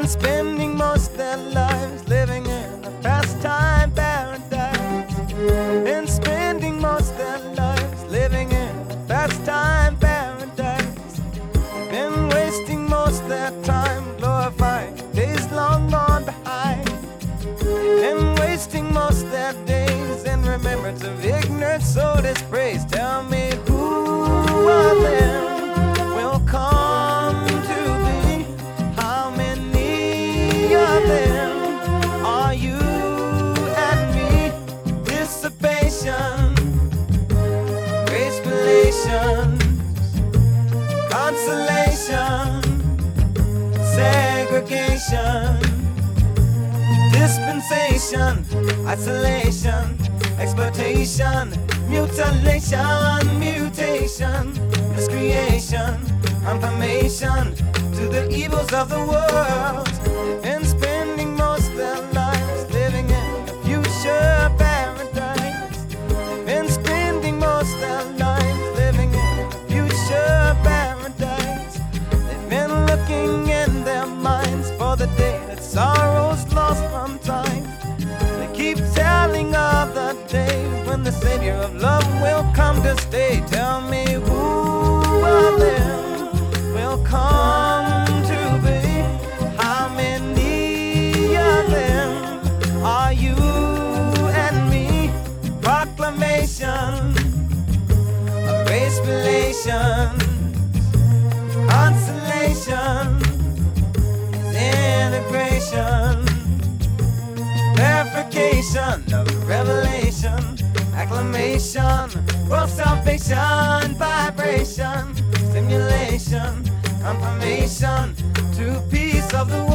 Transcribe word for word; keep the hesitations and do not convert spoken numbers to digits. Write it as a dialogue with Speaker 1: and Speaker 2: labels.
Speaker 1: and spending most their lives living in a pastime paradise, and spending most their lives living in a pastime paradise, and wasting most their time glorifying days long gone behind, and wasting most their days in remembrance of ignorant soul dispraise. Tell me who of them will come to be? How many of them are you and me? Dissipation, grace relations, consolation, segregation, dispensation, isolation, exploitation, mutilation, mutation, miscreation, confirmation to the evils of the world, and spending most their lives living in a future paradise, and spending most their lives living in a future paradise. They've been looking in their minds for the day that sorrow's lost from time. They keep telling of the day when the Savior of love will come to stay. Tell me who of them will come to be? How many of them are you and me? Proclamation of race relations, consolation is integration, verification of revelation, acclamation, world salvation, vibration, stimulation, confirmation to peace of the world.